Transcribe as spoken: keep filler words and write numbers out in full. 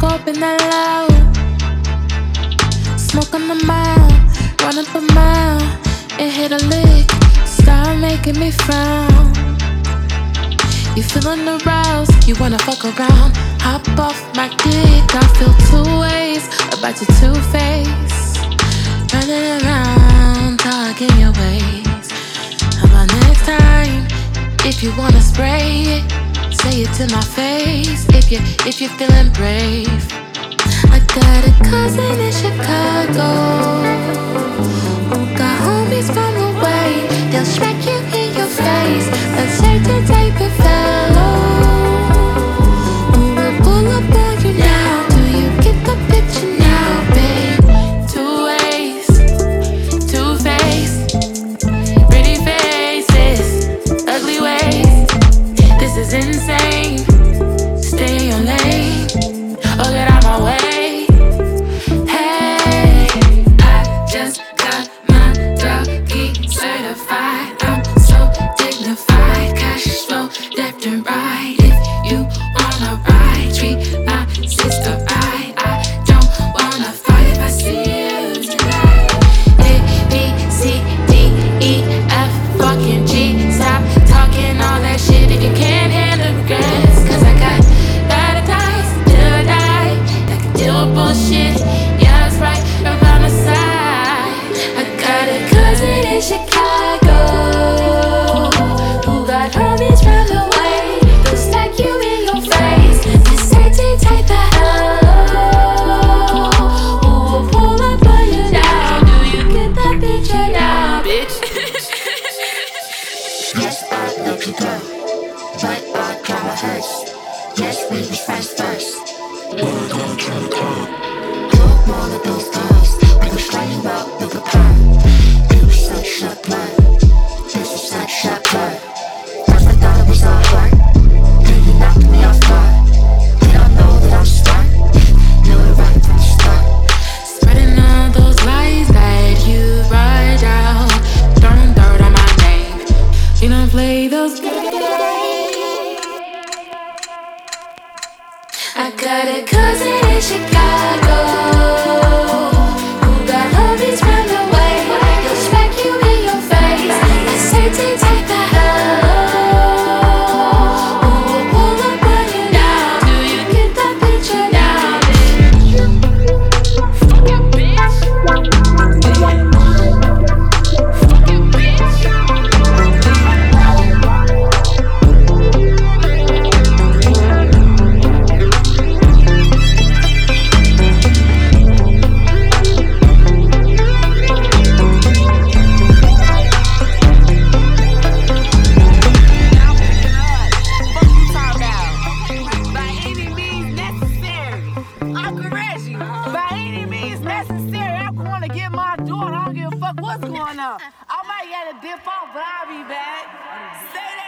up in that loud. Smoke on the mile, run up a mile, and hit a lick. Start making me frown. You feeling aroused, you wanna fuck around. Hop off my dick, I feel two ways about your two-face. Running around, talking your ways. How about next time, if you wanna spray it, say it to my face. If you, if you're feeling brave. I got a cousin in Chicago who got homies from the way. They'll smack you in your face. A certain type of fellow who will pull up on you now. Do you get the picture now, babe? Two ways, two face, pretty faces, ugly ways. This is insane. Stay in your lane or get out my way. What's going on? I might gotta dip off, but I'll be back. Say